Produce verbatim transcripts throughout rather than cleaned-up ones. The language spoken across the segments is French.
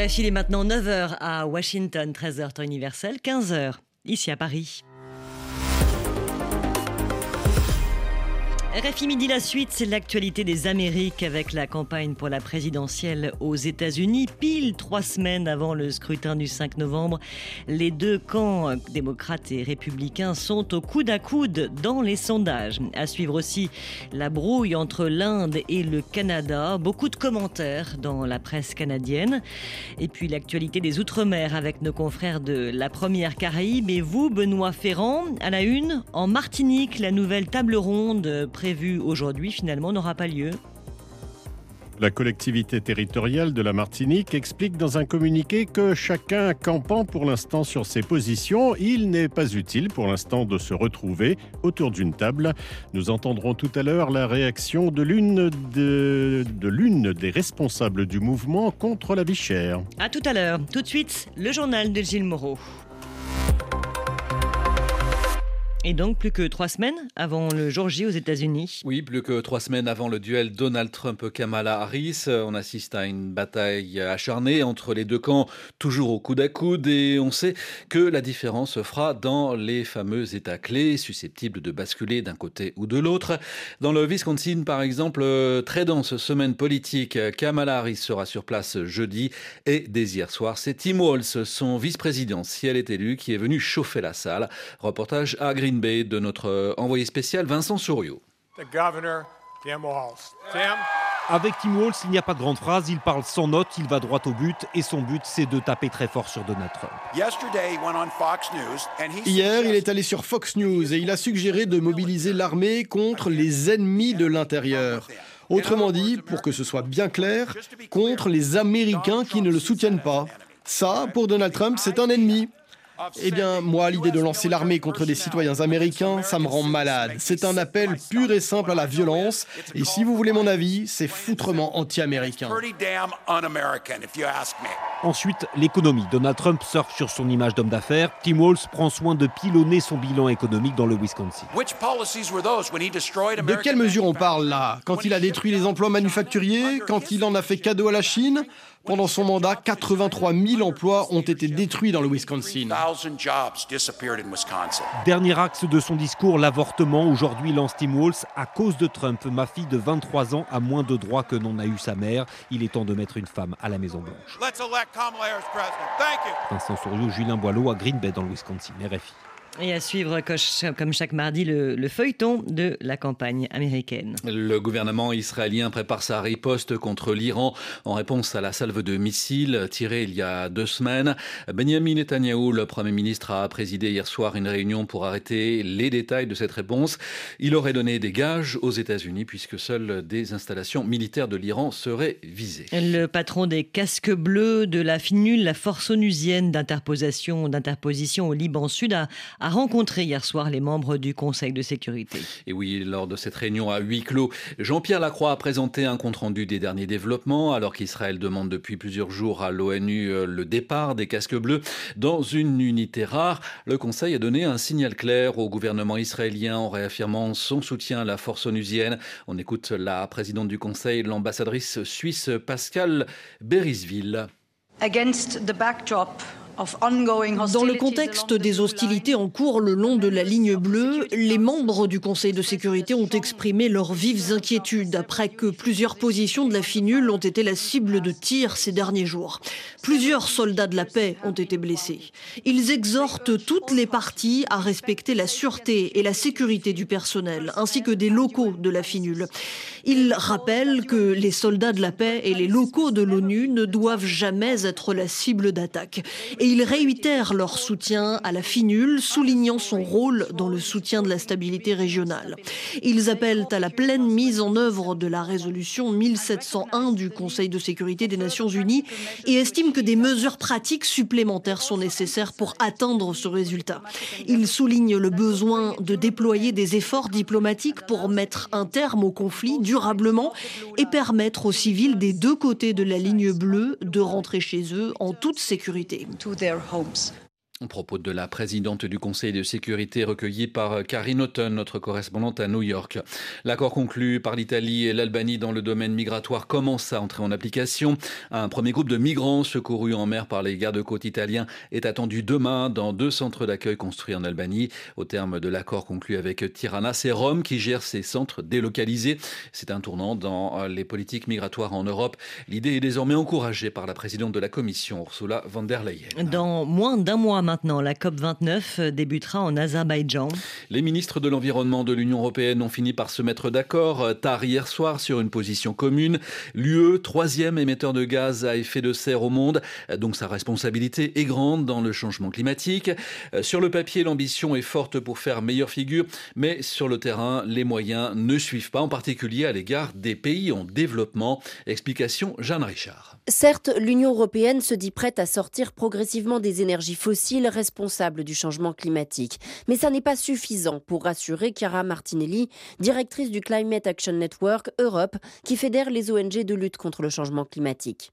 R F I, il est maintenant neuf heures à Washington, treize heures temps universel, quinze heures ici à Paris. R F I Midi, la suite, c'est l'actualité des Amériques avec la campagne pour la présidentielle aux États-Unis. Pile trois semaines avant le scrutin du cinq novembre, les deux camps, démocrates et républicains, sont au coude à coude dans les sondages. À suivre aussi la brouille entre l'Inde et le Canada. Beaucoup de commentaires dans la presse canadienne. Et puis l'actualité des Outre-mer avec nos confrères de la Première Caraïbe. Et vous, Benoît Ferrand, à la une, en Martinique, la nouvelle table ronde prévue aujourd'hui, finalement, n'aura pas lieu. La collectivité territoriale de la Martinique explique dans un communiqué que chacun campant pour l'instant sur ses positions, il n'est pas utile pour l'instant de se retrouver autour d'une table. Nous entendrons tout à l'heure la réaction de l'une, de, de l'une des responsables du mouvement contre la vie chère. À tout à l'heure. Tout de suite, le journal de Gilles Moreau. Et donc, plus que trois semaines avant le jour J aux États-Unis. Oui, plus que trois semaines avant le duel Donald Trump-Kamala Harris. On assiste à une bataille acharnée entre les deux camps, toujours au coude à coude. Et on sait que la différence se fera dans les fameux États clés, susceptibles de basculer d'un côté ou de l'autre. Dans le Wisconsin, par exemple, très dense semaine politique. Kamala Harris sera sur place jeudi. Et dès hier soir, c'est Tim Walz, son vice-président, si elle est élue, qui est venu chauffer la salle. Reportage à Green Bay de notre envoyé spécial Vincent Souriau. Avec Tim Walz, il n'y a pas de grande phrase, il parle sans notes, il va droit au but et son but c'est de taper très fort sur Donald Trump. Hier, il est allé sur Fox News et il a suggéré de mobiliser l'armée contre les ennemis de l'intérieur. Autrement dit, pour que ce soit bien clair, contre les Américains qui ne le soutiennent pas. Ça, pour Donald Trump, c'est un ennemi. Eh bien, moi, l'idée de lancer l'armée contre des citoyens américains, ça me rend malade. C'est un appel pur et simple à la violence. Et si vous voulez mon avis, c'est foutrement anti-américain. Ensuite, l'économie. Donald Trump surfe sur son image d'homme d'affaires. Tim Walz prend soin de pilonner son bilan économique dans le Wisconsin. De quelles mesures on parle là? Quand il a détruit les emplois manufacturiers? Quand il en a fait cadeau à la Chine? Pendant son mandat, quatre-vingt-trois mille emplois ont été détruits dans le Wisconsin. Dernier axe de son discours, l'avortement. Aujourd'hui, lance Tim Walz, à cause de Trump, ma fille de vingt-trois ans a moins de droits que n'en a eu sa mère. Il est temps de mettre une femme à la Maison-Blanche. Vincent Souriau, Julien Boileau à Green Bay dans le Wisconsin, R F I. Et à suivre, comme chaque mardi, le, le feuilleton de la campagne américaine. Le gouvernement israélien prépare sa riposte contre l'Iran en réponse à la salve de missiles tirée il y a deux semaines. Benjamin Netanyahou, le Premier ministre, a présidé hier soir une réunion pour arrêter les détails de cette réponse. Il aurait donné des gages aux États-Unis puisque seules des installations militaires de l'Iran seraient visées. Le patron des casques bleus de la FINUL, la force onusienne d'interposition, d'interposition au Liban Sud, a a rencontré hier soir les membres du Conseil de sécurité. Et oui, lors de cette réunion à huis clos, Jean-Pierre Lacroix a présenté un compte-rendu des derniers développements, alors qu'Israël demande depuis plusieurs jours à l'ONU le départ des casques bleus dans une unité rare. Le Conseil a donné un signal clair au gouvernement israélien en réaffirmant son soutien à la force onusienne. On écoute la présidente du Conseil, l'ambassadrice suisse Pascale Berisville. Against the backdrop Dans le contexte des hostilités en cours le long de la ligne bleue, les membres du Conseil de sécurité ont exprimé leurs vives inquiétudes après que plusieurs positions de la FINUL ont été la cible de tirs ces derniers jours. Plusieurs soldats de la paix ont été blessés. Ils exhortent toutes les parties à respecter la sûreté et la sécurité du personnel, ainsi que des locaux de la FINUL. Ils rappellent que les soldats de la paix et les locaux de l'ONU ne doivent jamais être la cible d'attaque. Et ils réitèrent leur soutien à la FINUL, soulignant son rôle dans le soutien de la stabilité régionale. Ils appellent à la pleine mise en œuvre de la résolution mille sept cent un du Conseil de sécurité des Nations Unies et estiment que des mesures pratiques supplémentaires sont nécessaires pour atteindre ce résultat. Ils soulignent le besoin de déployer des efforts diplomatiques pour mettre un terme au conflit durablement et permettre aux civils des deux côtés de la ligne bleue de rentrer chez eux en toute sécurité. Propos de la présidente du Conseil de sécurité recueilli par Karine Houghton, notre correspondante à New York. L'accord conclu par l'Italie et l'Albanie dans le domaine migratoire commence à entrer en application. Un premier groupe de migrants secourus en mer par les gardes-côtes italiens est attendu demain dans deux centres d'accueil construits en Albanie. Au terme de l'accord conclu avec Tirana, c'est Rome qui gère ces centres délocalisés. C'est un tournant dans les politiques migratoires en Europe. L'idée est désormais encouragée par la présidente de la Commission, Ursula von der Leyen. Dans moins d'un mois maintenant, la COP vingt-neuf débutera en Azerbaïdjan. Les ministres de l'Environnement de l'Union européenne ont fini par se mettre d'accord tard hier soir sur une position commune. L'U E, troisième émetteur de gaz à effet de serre au monde, donc sa responsabilité est grande dans le changement climatique. Sur le papier, l'ambition est forte pour faire meilleure figure, mais sur le terrain, les moyens ne suivent pas, en particulier à l'égard des pays en développement. Explication, Jeanne Richard. Certes, l'Union européenne se dit prête à sortir progressivement des énergies fossiles responsables du changement climatique. Mais ça n'est pas suffisant pour rassurer Chiara Martinelli, directrice du Climate Action Network Europe, qui fédère les O N G de lutte contre le changement climatique.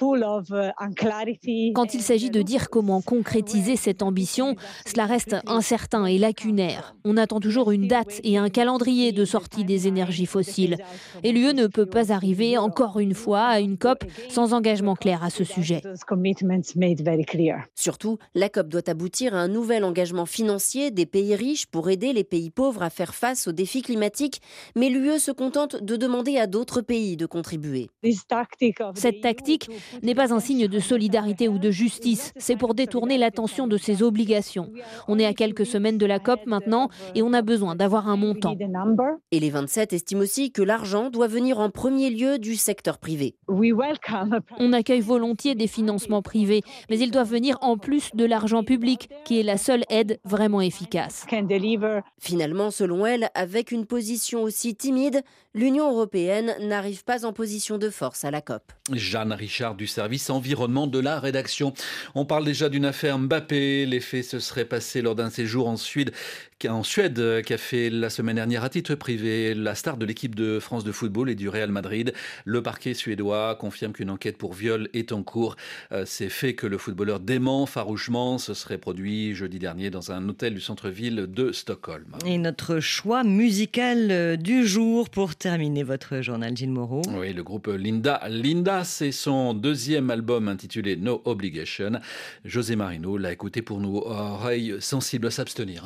Quand il s'agit de dire comment concrétiser cette ambition, cela reste incertain et lacunaire. On attend toujours une date et un calendrier de sortie des énergies fossiles. Et l'U E ne peut pas arriver, encore une fois, à une COP sans engagement clair à ce sujet. Surtout, la COP doit aboutir à un nouvel engagement financier des pays riches pour aider les pays pauvres à faire face aux défis climatiques. Mais l'U E se contente de demander à d'autres pays de contribuer. Cette tactique n'est pas un signe de solidarité ou de justice. C'est pour détourner l'attention de ses obligations. On est à quelques semaines de la COP maintenant et on a besoin d'avoir un montant. Et les vingt-sept estiment aussi que l'argent doit venir en premier lieu du secteur privé. On accueille volontiers des financements privés, mais ils doivent venir en plus de l'argent public, qui est la seule aide vraiment efficace. Finalement, selon elle, avec une position aussi timide, l'Union européenne n'arrive pas en position de force à la COP. Jeanne Richard du service environnement de la rédaction. On parle déjà d'une affaire Mbappé. Les faits se seraient passés lors d'un séjour en Suède, en Suède, qu'a fait la semaine dernière à titre privé la star de l'équipe de France de football et du Real Madrid. Le parquet suédois confirme qu'une enquête pour viol est en cours. Ces faits que le footballeur dément farouchement se serait produit jeudi dernier dans un hôtel du centre-ville de Stockholm. Et notre choix musical du jour pour terminer votre journal, Gilles Moreau. Oui, le groupe Linda. Linda, c'est son deuxième album intitulé No Obligation. José Marino l'a écouté pour nos oreilles sensibles à s'abstenir.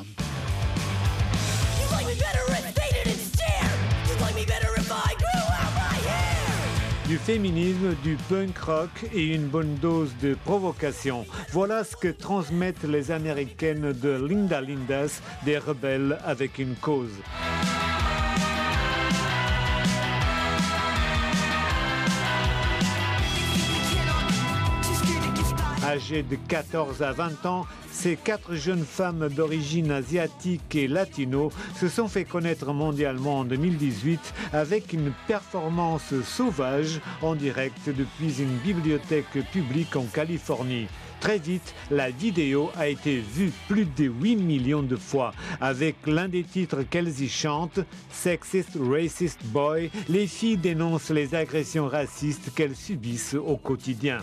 Du féminisme, du punk rock et une bonne dose de provocation. Voilà ce que transmettent les Américaines de Linda Lindas, des rebelles avec une cause. Âgées de quatorze à vingt ans, ces quatre jeunes femmes d'origine asiatique et latino se sont fait connaître mondialement en deux mille dix-huit avec une performance sauvage en direct depuis une bibliothèque publique en Californie. Très vite, la vidéo a été vue plus de huit millions de fois. Avec l'un des titres qu'elles y chantent, Sexist Racist Boy, les filles dénoncent les agressions racistes qu'elles subissent au quotidien.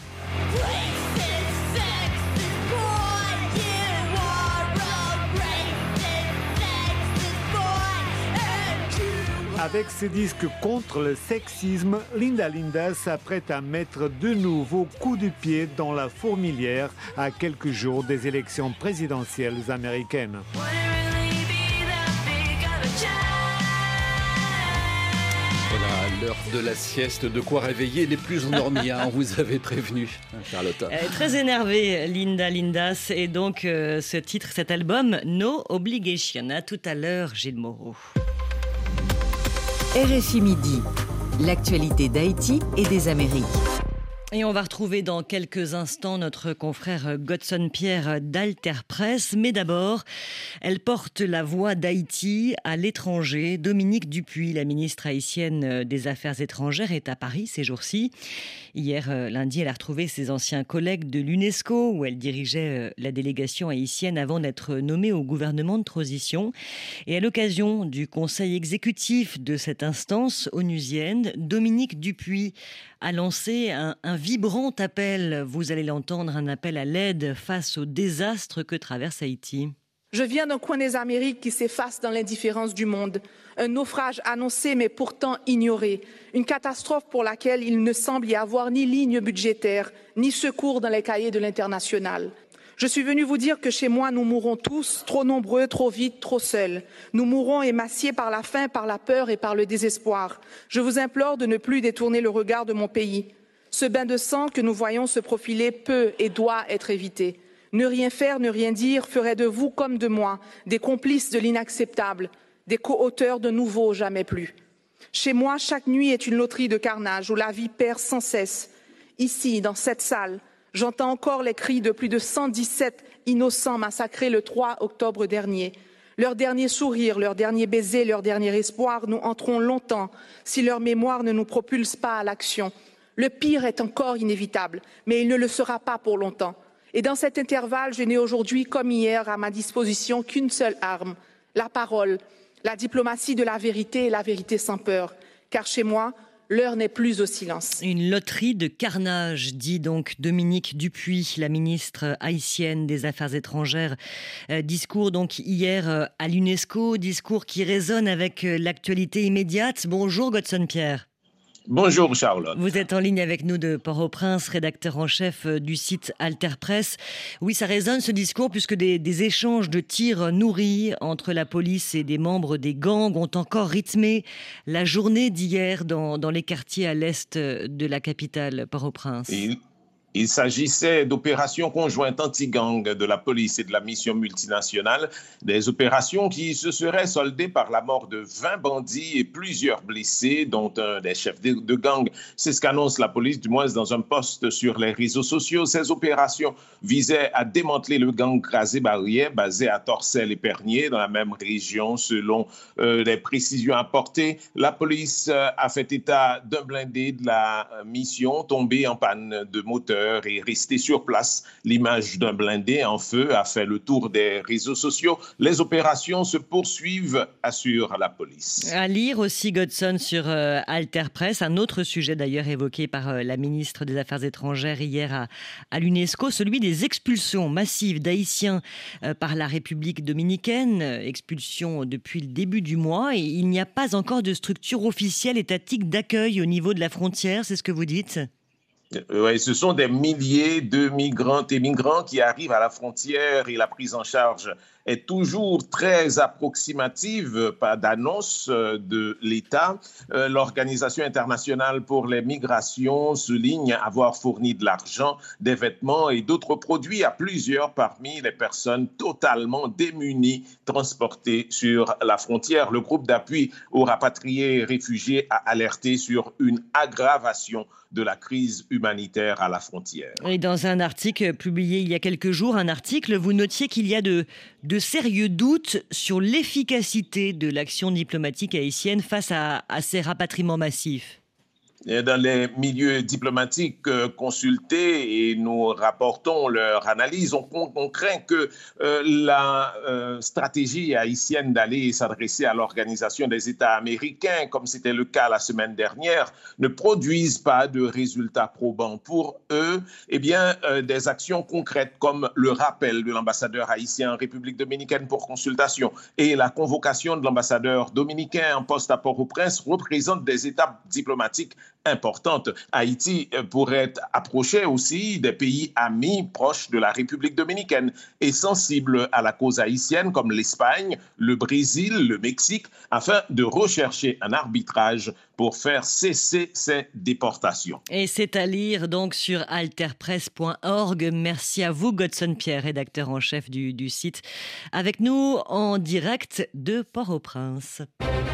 Avec ce disque contre le sexisme, Linda Linda s'apprête à mettre de nouveaux coups de pied dans la fourmilière à quelques jours des élections présidentielles américaines. Voilà, l'heure de la sieste, de quoi réveiller les plus endormis, hein, on vous avait prévenu, Charlotte. Elle est très énervée, Linda Lindas, et donc euh, ce titre, cet album, No Obligation. À tout à l'heure, Gilles Moreau. R F I Midi, l'actualité d'Haïti et des Amériques. Et on va retrouver dans quelques instants notre confrère Godson Pierre d'Alter Presse. Mais d'abord, elle porte la voix d'Haïti à l'étranger. Dominique Dupuy, la ministre haïtienne des Affaires étrangères, est à Paris ces jours-ci. Hier lundi, elle a retrouvé ses anciens collègues de l'UNESCO, où elle dirigeait la délégation haïtienne avant d'être nommée au gouvernement de transition. Et à l'occasion du conseil exécutif de cette instance onusienne, Dominique Dupuy a lancé un, un vibrant appel, vous allez l'entendre, un appel à l'aide face au désastre que traverse Haïti. Je viens d'un coin des Amériques qui s'efface dans l'indifférence du monde. Un naufrage annoncé mais pourtant ignoré. Une catastrophe pour laquelle il ne semble y avoir ni ligne budgétaire, ni secours dans les cahiers de l'international. Je suis venu vous dire que chez moi, nous mourrons tous, trop nombreux, trop vite, trop seuls. Nous mourrons émaciés par la faim, par la peur et par le désespoir. Je vous implore de ne plus détourner le regard de mon pays. Ce bain de sang que nous voyons se profiler peut et doit être évité. Ne rien faire, ne rien dire ferait de vous comme de moi des complices de l'inacceptable, des co-auteurs de nouveaux jamais plus. Chez moi, chaque nuit est une loterie de carnage où la vie perd sans cesse. Ici, dans cette salle, j'entends encore les cris de plus de cent dix-sept innocents massacrés le trois octobre dernier. Leur dernier sourire, leur dernier baiser, leur dernier espoir nous hanteront longtemps si leur mémoire ne nous propulse pas à l'action. Le pire est encore inévitable, mais il ne le sera pas pour longtemps. Et dans cet intervalle, je n'ai aujourd'hui comme hier à ma disposition qu'une seule arme, la parole, la diplomatie de la vérité et la vérité sans peur. Car chez moi, l'heure n'est plus au silence. Une loterie de carnage, dit donc Dominique Dupuy, la ministre haïtienne des Affaires étrangères. Euh, discours donc hier à l'UNESCO, discours qui résonne avec l'actualité immédiate. Bonjour Godson Pierre. Bonjour Charlotte. Vous êtes en ligne avec nous de Port-au-Prince, rédacteur en chef du site Alter Press. Oui, ça résonne ce discours puisque des, des échanges de tirs nourris entre la police et des membres des gangs ont encore rythmé la journée d'hier dans, dans les quartiers à l'est de la capitale Port-au-Prince. Et... Il s'agissait d'opérations conjointes anti-gang de la police et de la mission multinationale, des opérations qui se seraient soldées par la mort de vingt bandits et plusieurs blessés, dont un des chefs de gang. C'est ce qu'annonce la police, du moins dans un post sur les réseaux sociaux. Ces opérations visaient à démanteler le gang Crasé Barrière, basé à Torcelles et Pernier, dans la même région, selon euh, les précisions apportées. La police euh, a fait état d'un blindé de la mission tombé en panne de moteur et resté sur place. L'image d'un blindé en feu a fait le tour des réseaux sociaux. Les opérations se poursuivent, assure la police. À lire aussi, Godson, sur euh, Alter Press, un autre sujet d'ailleurs évoqué par euh, la ministre des Affaires étrangères hier à, à l'UNESCO, celui des expulsions massives d'Haïtiens euh, par la République dominicaine, expulsions depuis le début du mois, et il n'y a pas encore de structure officielle étatique d'accueil au niveau de la frontière, c'est ce que vous dites ? Oui, ce sont des milliers de migrantes et migrants qui arrivent à la frontière et la prise en charge est toujours très approximative, pas d'annonce de l'État. L'Organisation internationale pour les migrations souligne avoir fourni de l'argent, des vêtements et d'autres produits à plusieurs parmi les personnes totalement démunies transportées sur la frontière. Le groupe d'appui aux rapatriés et réfugiés a alerté sur une aggravation de la crise humanitaire à la frontière. Et dans un article publié il y a quelques jours, un article, vous notiez qu'il y a de, de sérieux doutes sur l'efficacité de l'action diplomatique haïtienne face à, à ces rapatriements massifs. Dans les milieux diplomatiques euh, consultés et nous rapportons leur analyse, on, on, on craint que euh, la euh, stratégie haïtienne d'aller s'adresser à l'Organisation des États américains, comme c'était le cas la semaine dernière, ne produise pas de résultats probants. Pour eux, eh bien, euh, des actions concrètes comme le rappel de l'ambassadeur haïtien en République dominicaine pour consultation et la convocation de l'ambassadeur dominicain en poste à Port-au-Prince représentent des étapes diplomatiques importante. Haïti pourrait approcher aussi des pays amis proches de la République dominicaine et sensibles à la cause haïtienne comme l'Espagne, le Brésil, le Mexique, afin de rechercher un arbitrage pour faire cesser ces déportations. Et c'est à lire donc sur alterpress point org. Merci à vous, Godson Pierre, rédacteur en chef du, du site, avec nous en direct de Port-au-Prince.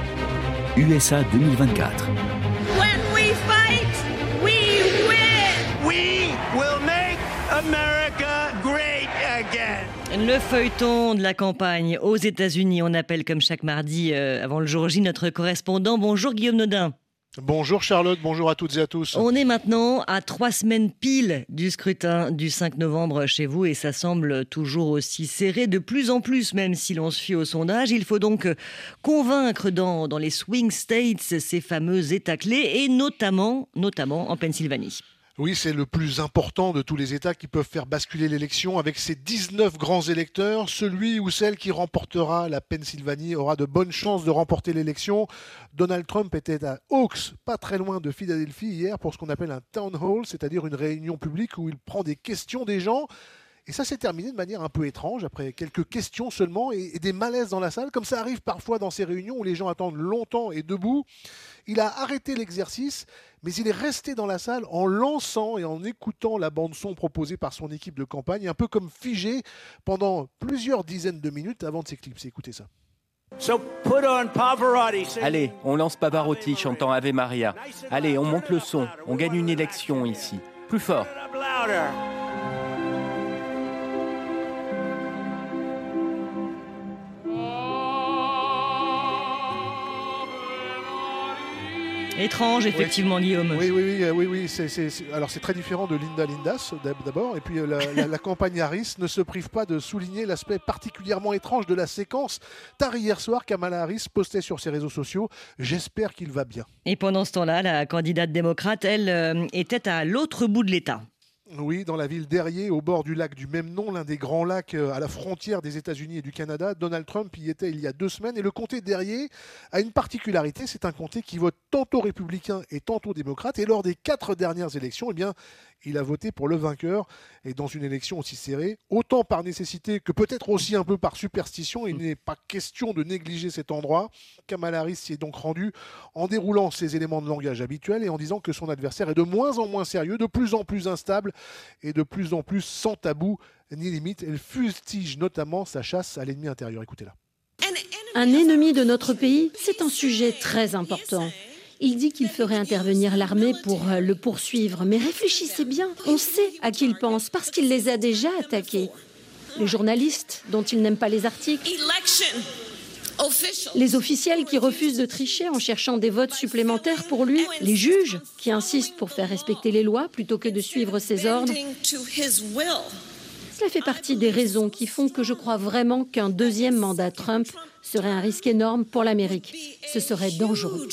U S A deux mille vingt-quatre. When we fight, we win! We will make America great again! Le feuilleton de la campagne aux États-Unis. On appelle comme chaque mardi euh, avant le jour J notre correspondant. Bonjour Guillaume Nodin. Bonjour Charlotte, bonjour à toutes et à tous. On est maintenant à trois semaines pile du scrutin du cinq novembre chez vous et ça semble toujours aussi serré, de plus en plus même si l'on se fie au sondage. Il faut donc convaincre dans, dans les swing states ces fameux États clés et notamment, notamment en Pennsylvanie. Oui, c'est le plus important de tous les États qui peuvent faire basculer l'élection. Avec ses dix-neuf grands électeurs, celui ou celle qui remportera la Pennsylvanie aura de bonnes chances de remporter l'élection. Donald Trump était à Oaks, pas très loin de Philadelphie, hier pour ce qu'on appelle un town hall, c'est-à-dire une réunion publique où il prend des questions des gens. Et ça s'est terminé de manière un peu étrange, après quelques questions seulement et, et des malaises dans la salle, comme ça arrive parfois dans ces réunions où les gens attendent longtemps et debout. Il a arrêté l'exercice, mais il est resté dans la salle en lançant et en écoutant la bande-son proposée par son équipe de campagne, un peu comme figé pendant plusieurs dizaines de minutes avant de s'éclipser. Écoutez ça. So put on Pavarotti. Allez, on lance Pavarotti chantant Ave Maria. Allez, on monte le son, on gagne une élection ici. Plus fort. Étrange, effectivement, oui. Guillaume. Oui, oui, oui, oui, oui. C'est, c'est, c'est... Alors c'est très différent de Linda Lindas d'abord, et puis la, la, la campagne Harris ne se prive pas de souligner l'aspect particulièrement étrange de la séquence. Tard hier soir, Kamala Harris postait sur ses réseaux sociaux « J'espère qu'il va bien ». Et pendant ce temps-là, la candidate démocrate, elle, euh, était à l'autre bout de l'État. Oui, dans la ville d'Erie, au bord du lac du même nom, l'un des grands lacs à la frontière des États-Unis et du Canada. Donald Trump y était il y a deux semaines. Et le comté d'Erie a une particularité, c'est un comté qui vote tantôt républicain et tantôt démocrate. Et lors des quatre dernières élections, eh bien, il a voté pour le vainqueur. Et dans une élection aussi serrée, autant par nécessité que peut-être aussi un peu par superstition, il n'est pas question de négliger cet endroit. Kamala Harris s'y est donc rendue en déroulant ses éléments de langage habituels et en disant que son adversaire est de moins en moins sérieux, de plus en plus instable et de plus en plus sans tabou ni limite. Elle fustige notamment sa chasse à l'ennemi intérieur. Écoutez-la. Un ennemi de notre pays, c'est un sujet très important. Il dit qu'il ferait intervenir l'armée pour le poursuivre. Mais réfléchissez bien, on sait à qui il pense, parce qu'il les a déjà attaqués. Les journalistes, dont il n'aime pas les articles. Les officiels qui refusent de tricher en cherchant des votes supplémentaires pour lui. Les juges qui insistent pour faire respecter les lois plutôt que de suivre ses ordres. Cela fait partie des raisons qui font que je crois vraiment qu'un deuxième mandat Trump serait un risque énorme pour l'Amérique. Ce serait dangereux.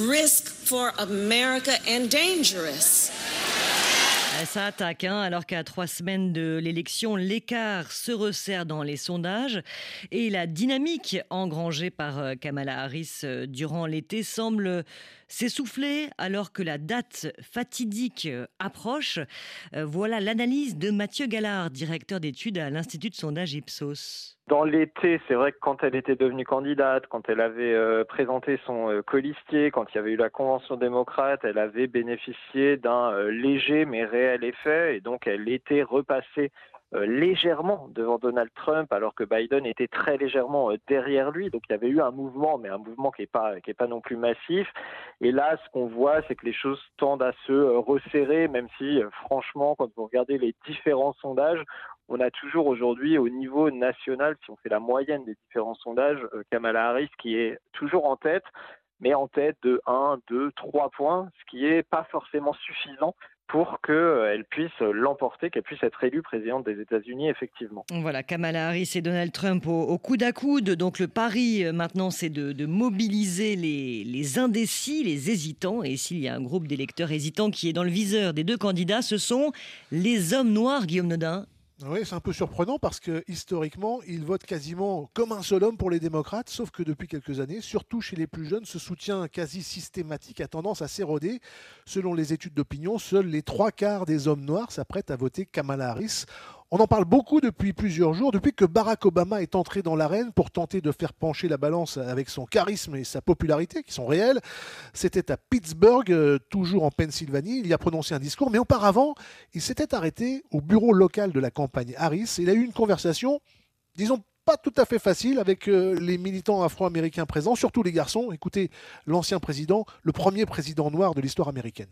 Ça attaque, hein, alors qu'à trois semaines de l'élection, l'écart se resserre dans les sondages et la dynamique engrangée par Kamala Harris durant l'été semble s'essouffler alors que la date fatidique approche. Voilà l'analyse de Mathieu Gallard, directeur d'études à l'Institut de sondage Ipsos. Dans l'été, c'est vrai que quand elle était devenue candidate, quand elle avait euh, présenté son euh, colistier, quand il y avait eu la convention démocrate, elle avait bénéficié d'un euh, léger mais réel effet et donc elle était repassée euh, légèrement devant Donald Trump alors que Biden était très légèrement euh, derrière lui. Donc il y avait eu un mouvement, mais un mouvement qui n'est pas, qui est pas non plus massif. Et là, ce qu'on voit, c'est que les choses tendent à se euh, resserrer, même si euh, franchement, quand vous regardez les différents sondages, on a toujours aujourd'hui au niveau national, si on fait la moyenne des différents sondages, Kamala Harris qui est toujours en tête, mais en tête de un, deux, trois points, ce qui n'est pas forcément suffisant pour qu'elle puisse l'emporter, qu'elle puisse être élue présidente des États-Unis, effectivement. Voilà, Kamala Harris et Donald Trump au, au coude à coude. Donc le pari maintenant, c'est de, de mobiliser les, les indécis, les hésitants. Et s'il y a un groupe d'électeurs hésitants qui est dans le viseur des deux candidats, ce sont les hommes noirs, Guillaume Nodin. Oui, c'est un peu surprenant parce que historiquement, ils votent quasiment comme un seul homme pour les démocrates, sauf que depuis quelques années, surtout chez les plus jeunes, ce soutien quasi systématique a tendance à s'éroder. Selon les études d'opinion, seuls les trois quarts des hommes noirs s'apprêtent à voter Kamala Harris. On en parle beaucoup depuis plusieurs jours, depuis que Barack Obama est entré dans l'arène pour tenter de faire pencher la balance avec son charisme et sa popularité, qui sont réels. C'était à Pittsburgh, euh, toujours en Pennsylvanie. Il y a prononcé un discours, mais auparavant, il s'était arrêté au bureau local de la campagne Harris. Il a eu une conversation, disons, pas tout à fait facile avec euh, les militants afro-américains présents, surtout les garçons. Écoutez, l'ancien président, le premier président noir de l'histoire américaine.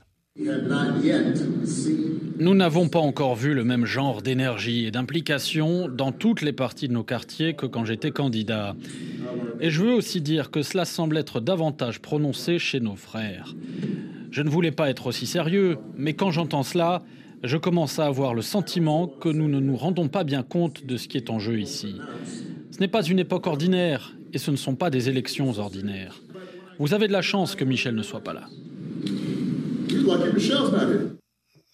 Nous n'avons pas encore vu le même genre d'énergie et d'implication dans toutes les parties de nos quartiers que quand j'étais candidat. Et je veux aussi dire que cela semble être davantage prononcé chez nos frères. Je ne voulais pas être aussi sérieux, mais quand j'entends cela, je commence à avoir le sentiment que nous ne nous rendons pas bien compte de ce qui est en jeu ici. Ce n'est pas une époque ordinaire et ce ne sont pas des élections ordinaires. Vous avez de la chance que Michel ne soit pas là.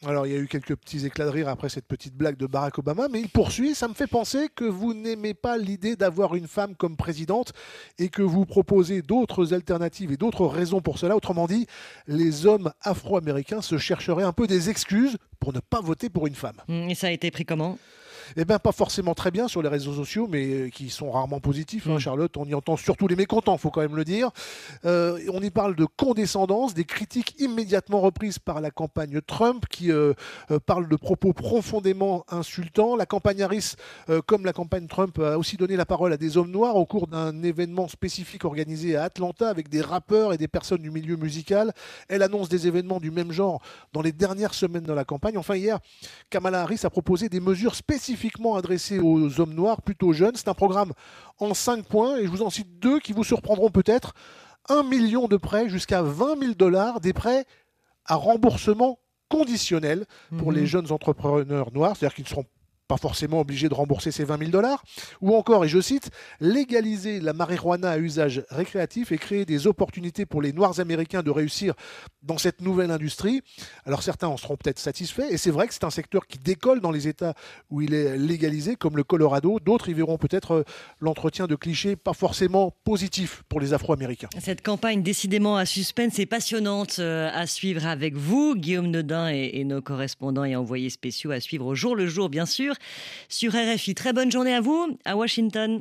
Alors, il y a eu quelques petits éclats de rire après cette petite blague de Barack Obama, mais il poursuit. Ça me fait penser que vous n'aimez pas l'idée d'avoir une femme comme présidente et que vous proposez d'autres alternatives et d'autres raisons pour cela. Autrement dit, les hommes afro-américains se chercheraient un peu des excuses pour ne pas voter pour une femme. Et ça a été pris comment ? Eh bien, pas forcément très bien sur les réseaux sociaux, mais qui sont rarement positifs. Hein, Charlotte, on y entend surtout les mécontents, il faut quand même le dire. Euh, on y parle de condescendance, des critiques immédiatement reprises par la campagne Trump, qui euh, euh, parle de propos profondément insultants. La campagne Harris, euh, comme la campagne Trump, a aussi donné la parole à des hommes noirs au cours d'un événement spécifique organisé à Atlanta avec des rappeurs et des personnes du milieu musical. Elle annonce des événements du même genre dans les dernières semaines de la campagne. Enfin, hier, Kamala Harris a proposé des mesures spécifiques spécifiquement adressé aux hommes noirs plutôt jeunes. C'est un programme en cinq points et je vous en cite deux qui vous surprendront peut-être. Un million de prêts jusqu'à vingt mille dollars, des prêts à remboursement conditionnel pour mmh. les jeunes entrepreneurs noirs, c'est-à-dire qu'ils ne seront pas forcément obligés de rembourser ces vingt mille dollars, ou encore, et je cite, légaliser la marijuana à usage récréatif et créer des opportunités pour les Noirs américains de réussir dans cette nouvelle industrie. Alors certains en seront peut-être satisfaits, et c'est vrai que c'est un secteur qui décolle dans les États où il est légalisé, comme le Colorado. D'autres y verront peut-être l'entretien de clichés pas forcément positifs pour les Afro-Américains. Cette campagne décidément à suspense et passionnante à suivre avec vous, Guillaume Nodin et, et nos correspondants et envoyés spéciaux à suivre au jour le jour, bien sûr, sur R F I. Très bonne journée à vous, à Washington.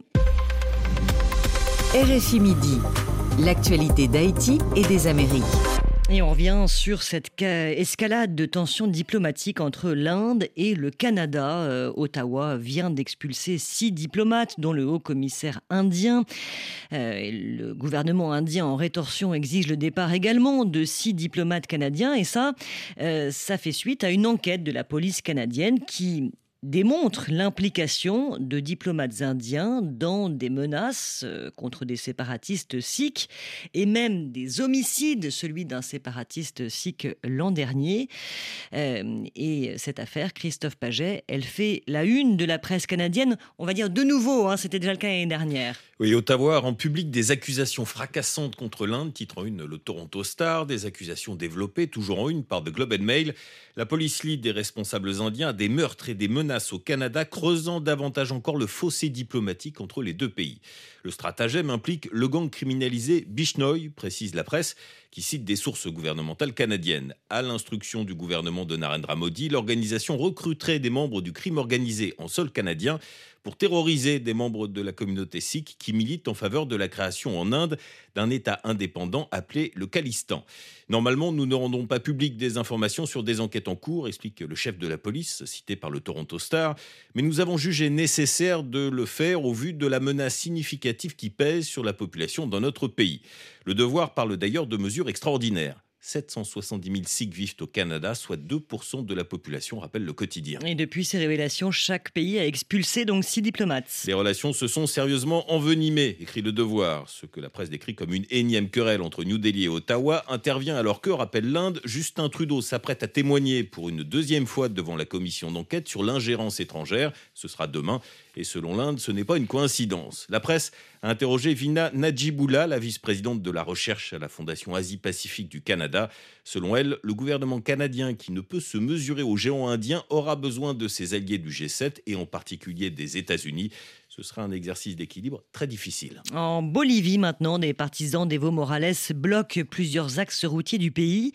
R F I Midi, l'actualité d'Haïti et des Amériques. Et on revient sur cette escalade de tensions diplomatiques entre l'Inde et le Canada. Euh, Ottawa vient d'expulser six diplomates, dont le haut-commissaire indien. Euh, et le gouvernement indien, en rétorsion, exige le départ également de six diplomates canadiens. Et ça, euh, ça fait suite à une enquête de la police canadienne qui démontre l'implication de diplomates indiens dans des menaces contre des séparatistes sikhs et même des homicides, celui d'un séparatiste sikh l'an dernier. Euh, et cette affaire, Christophe Paget, elle fait la une de la presse canadienne, on va dire de nouveau, hein, c'était déjà le cas l'année dernière. Oui, Ottawa rend public des accusations fracassantes contre l'Inde, titre en une le Toronto Star, des accusations développées toujours en une par The Globe and Mail. La police lie des responsables indiens à des meurtres et des menaces au Canada, creusant davantage encore le fossé diplomatique entre les deux pays. Le stratagème implique le gang criminalisé Bishnoi, précise la presse, qui cite des sources gouvernementales canadiennes. À l'instruction du gouvernement de Narendra Modi, l'organisation recruterait des membres du crime organisé en sol canadien pour terroriser des membres de la communauté sikh qui militent en faveur de la création en Inde d'un État indépendant appelé le Khalistan. Normalement, nous ne rendons pas public des informations sur des enquêtes en cours, explique le chef de la police, cité par le Toronto Star, mais nous avons jugé nécessaire de le faire au vu de la menace significative qui pèse sur la population dans notre pays. Le Devoir parle d'ailleurs de mesures extraordinaires. sept cent soixante-dix mille Sikhs vivent au Canada, soit deux pour cent de la population, rappelle le quotidien. Et depuis ces révélations, chaque pays a expulsé donc six diplomates. Les relations se sont sérieusement envenimées, écrit le Devoir. Ce que la presse décrit comme une énième querelle entre New Delhi et Ottawa intervient alors que, rappelle l'Inde, Justin Trudeau s'apprête à témoigner pour une deuxième fois devant la commission d'enquête sur l'ingérence étrangère. Ce sera demain. Et selon l'Inde, ce n'est pas une coïncidence. La presse a interrogé Veena Najiboullah, la vice-présidente de la recherche à la Fondation Asie-Pacifique du Canada. Selon elle, le gouvernement canadien, qui ne peut se mesurer aux géants indiens, aura besoin de ses alliés du G sept et en particulier des États-Unis. Ce sera un exercice d'équilibre très difficile. En Bolivie, maintenant, des partisans d'Evo Morales bloquent plusieurs axes routiers du pays.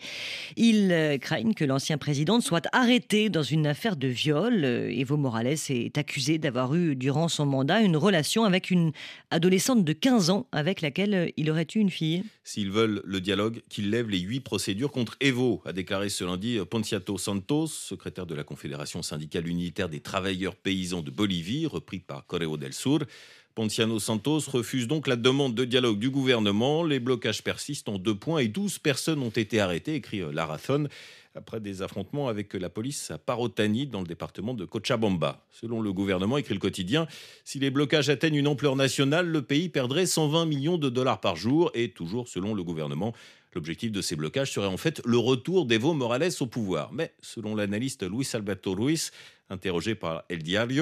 Ils craignent que l'ancien président soit arrêté dans une affaire de viol. Evo Morales est accusé d'avoir eu, durant son mandat, une relation avec une adolescente de quinze ans avec laquelle il aurait eu une fille. S'ils veulent le dialogue, qu'ils lèvent les huit procédures contre Evo, a déclaré ce lundi Ponciano Santos, secrétaire de la Confédération syndicale unitaire des travailleurs paysans de Bolivie, repris par Correo del Sur. Ponciano Santos refuse donc la demande de dialogue du gouvernement. Les blocages persistent en deux points et douze personnes ont été arrêtées, écrit Larathon, après des affrontements avec la police à Parotani, dans le département de Cochabamba. Selon le gouvernement, écrit le quotidien, si les blocages atteignent une ampleur nationale, le pays perdrait cent vingt millions de dollars par jour. Et toujours selon le gouvernement, l'objectif de ces blocages serait en fait le retour d'Evo Morales au pouvoir. Mais selon l'analyste Luis Alberto Ruiz, interrogé par El Diario,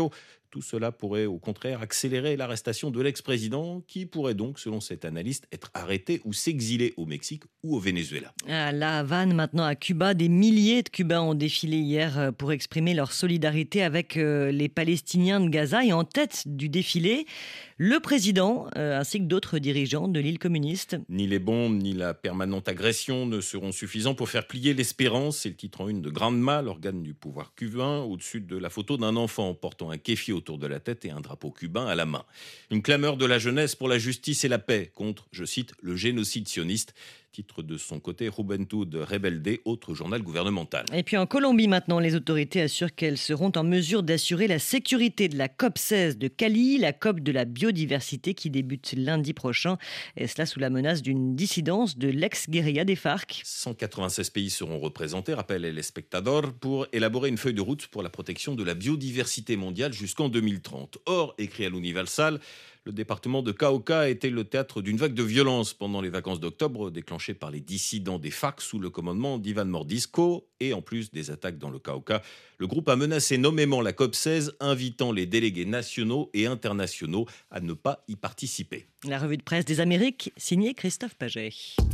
Tout cela pourrait au contraire accélérer l'arrestation de l'ex-président qui pourrait donc, selon cet analyste, être arrêté ou s'exiler au Mexique ou au Venezuela. À La Havane, maintenant à Cuba, des milliers de Cubains ont défilé hier pour exprimer leur solidarité avec les Palestiniens de Gaza. Et en tête du défilé, le président ainsi que d'autres dirigeants de l'île communiste. Ni les bombes ni la permanente agression ne seront suffisants pour faire plier l'espérance. C'est le titre en une de Granma, l'organe du pouvoir cubain, au-dessus de la photo d'un enfant portant un kéfi autour de la tête et un drapeau cubain à la main. Une clameur de la jeunesse pour la justice et la paix contre, je cite, le génocide sioniste. Titre de son côté Juventud Rebelde, autre journal gouvernemental. Et puis en Colombie maintenant, les autorités assurent qu'elles seront en mesure d'assurer la sécurité de la COP seize de Cali, la COP de la biodiversité qui débute lundi prochain. Et cela sous la menace d'une dissidence de l'ex-guérilla des FARC. cent quatre-vingt-seize pays seront représentés, rappelle El Espectador, pour élaborer une feuille de route pour la protection de la biodiversité mondiale jusqu'en deux mille trente. Or, écrit à l'Universal, le département de Cauca a été le théâtre d'une vague de violence pendant les vacances d'octobre déclenchée par les dissidents des FARC sous le commandement d'Ivan Mordisco. Et en plus des attaques dans le Cauca, le groupe a menacé nommément la COP seize, invitant les délégués nationaux et internationaux à ne pas y participer. La revue de presse des Amériques, signée Christophe Paget.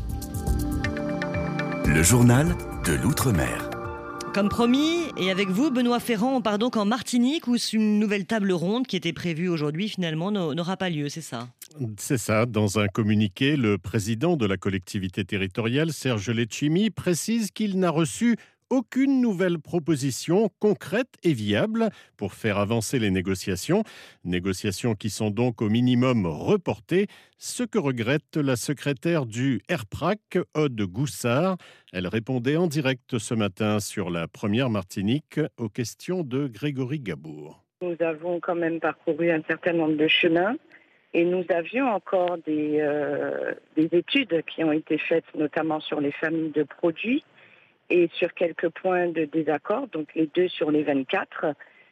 Le journal de l'Outre-mer. Comme promis, et avec vous, Benoît Ferrand, on part donc en Martinique où une nouvelle table ronde qui était prévue aujourd'hui finalement n'aura pas lieu, c'est ça ? C'est ça. Dans un communiqué, le président de la collectivité territoriale, Serge Letchimy, précise qu'il n'a reçu aucune nouvelle proposition concrète et viable pour faire avancer les négociations. Négociations qui sont donc au minimum reportées, ce que regrette la secrétaire du R P R A C, Aude Goussard. Elle répondait en direct ce matin sur la première Martinique aux questions de Grégory Gabour. Nous avons quand même parcouru un certain nombre de chemins et nous avions encore des, euh, des études qui ont été faites, notamment sur les familles de produits et sur quelques points de désaccord, donc les deux sur les vingt-quatre.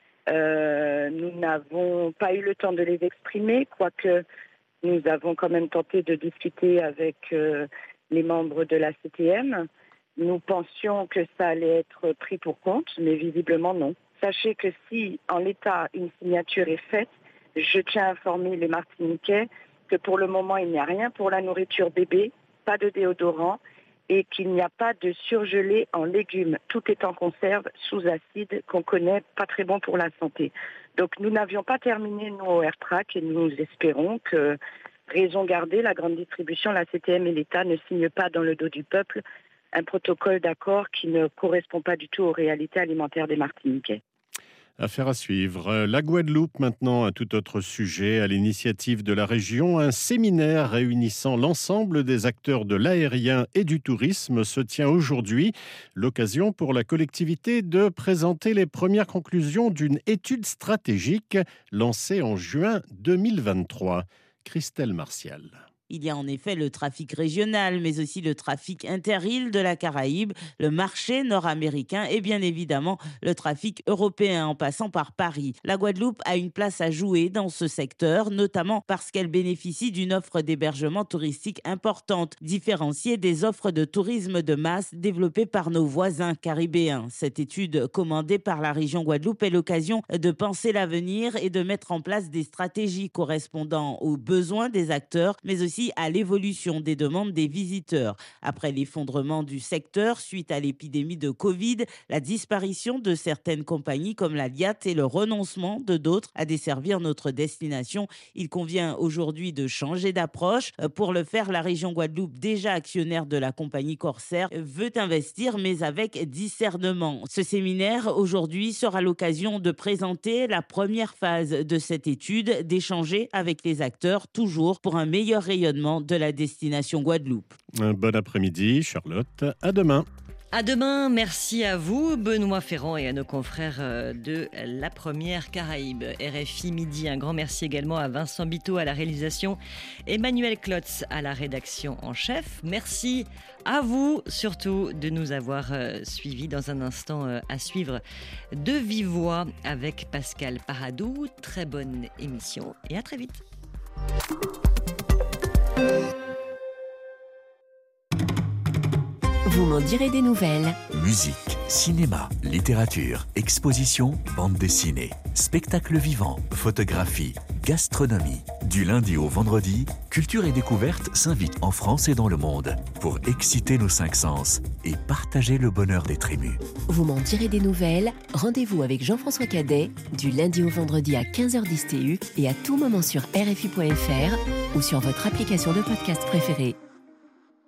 Euh, nous n'avons pas eu le temps de les exprimer, quoique nous avons quand même tenté de discuter avec euh, les membres de la C T M. Nous pensions que ça allait être pris pour compte, mais visiblement non. Sachez que si, en l'état, une signature est faite, je tiens à informer les Martiniquais que pour le moment, il n'y a rien pour la nourriture bébé, pas de déodorant, et qu'il n'y a pas de surgelé en légumes. Tout est en conserve, sous acide, qu'on connaît, pas très bon pour la santé. Donc nous n'avions pas terminé nos R P R A C et nous espérons que, raison gardée, la grande distribution, la C T M et l'État ne signent pas dans le dos du peuple un protocole d'accord qui ne correspond pas du tout aux réalités alimentaires des Martiniquais. Affaire à suivre. La Guadeloupe, maintenant, un tout autre sujet. À l'initiative de la région, un séminaire réunissant l'ensemble des acteurs de l'aérien et du tourisme se tient aujourd'hui. L'occasion pour la collectivité de présenter les premières conclusions d'une étude stratégique lancée en juin deux mille vingt-trois. Christelle Martial. Il y a en effet le trafic régional, mais aussi le trafic inter-îles de la Caraïbe, le marché nord-américain et bien évidemment le trafic européen en passant par Paris. La Guadeloupe a une place à jouer dans ce secteur, notamment parce qu'elle bénéficie d'une offre d'hébergement touristique importante, différenciée des offres de tourisme de masse développées par nos voisins caribéens. Cette étude commandée par la région Guadeloupe est l'occasion de penser l'avenir et de mettre en place des stratégies correspondant aux besoins des acteurs, mais aussi à l'évolution des demandes des visiteurs. Après l'effondrement du secteur suite à l'épidémie de Covid, la disparition de certaines compagnies comme la Liat et le renoncement de d'autres à desservir notre destination, il convient aujourd'hui de changer d'approche. Pour le faire, la région Guadeloupe, déjà actionnaire de la compagnie Corsair, veut investir mais avec discernement. Ce séminaire aujourd'hui sera l'occasion de présenter la première phase de cette étude, d'échanger avec les acteurs, toujours pour un meilleur rayonnement de la destination Guadeloupe. Un bon après-midi, Charlotte. À demain. À demain, merci à vous, Benoît Ferrand, et à nos confrères de la première Caraïbe. R F I Midi, un grand merci également à Vincent Biteau à la réalisation, Emmanuel Klotz à la rédaction en chef. Merci à vous surtout de nous avoir suivis. Dans un instant à suivre de vive voix avec Pascal Paradou. Très bonne émission et à très vite. Vous m'en direz des nouvelles. Musique. Cinéma, littérature, exposition, bande dessinée, spectacle vivant, photographie, gastronomie. Du lundi au vendredi, Culture et Découverte s'invite en France et dans le monde pour exciter nos cinq sens et partager le bonheur d'être ému. Vous m'en direz des nouvelles. Rendez-vous avec Jean-François Cadet du lundi au vendredi à quinze heures dix T U et à tout moment sur R F I point F R ou sur votre application de podcast préférée.